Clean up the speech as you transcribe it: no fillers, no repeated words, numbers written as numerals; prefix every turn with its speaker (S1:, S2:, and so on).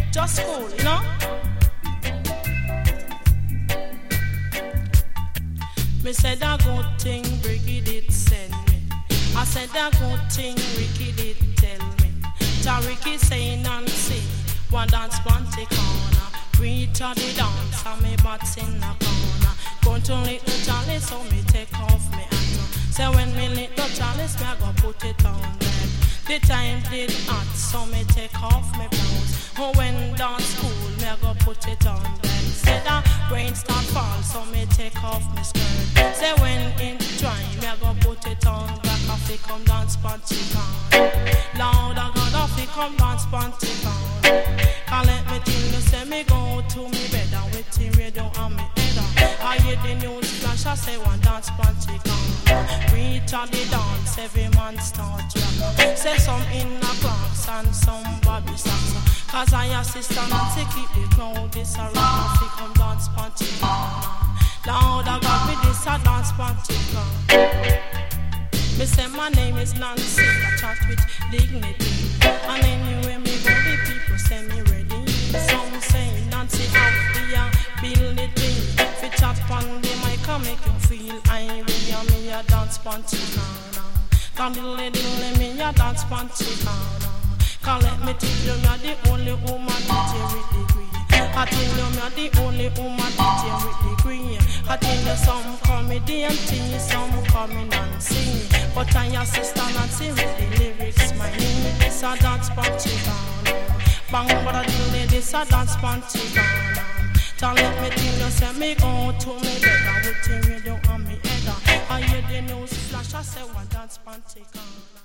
S1: Just cool, you know. Me said a good thing Ricky did send me. I said a good thing Ricky did tell me. Ta Ricky say Nancy, one dance panty corner. Reach to the dance and me bats in the corner. Going to little chalice so me take off me hat. Say when me little chalice me I go put it on back. The time did hot so me take off me blouse. Oh when dance cool me I go put it on back. Say the rain start fall so me take off me skirt. Say when it dry me I go put it on back. Off it come dance panty on. Loud I got off it come dance panty on. Can't let me tell you say me go to me bed and with the radio on me head. I hear the news flash I say one dance panty on. Reach on the dance every man start rock. Say some in a class and some Bobby socks. Cause I assist Nancy keep the crowd this a rock. Off it come dance panty on. Loud I got me this a dance panty on. Me say my name is Nancy, I chat with dignity. And anyway me go the people say me ready. Some say Nancy have the ability. If you chat on the mic I make you feel irie. And me a dance panty corner. Come diddle me a dance panty corner. Can't let me tell you me the only woman DJ with degree. I tell you me the only woman DJ with degree. I tell you some call me DMT, some call me Nancy. But I your sister Nancy with the lyrics. My name is a dance panty corner. Bang but I do this a dance panty corner. Don't let me tell you say me go to me bed and with the radio on me head. I hear the news flash I say one dance panty corner.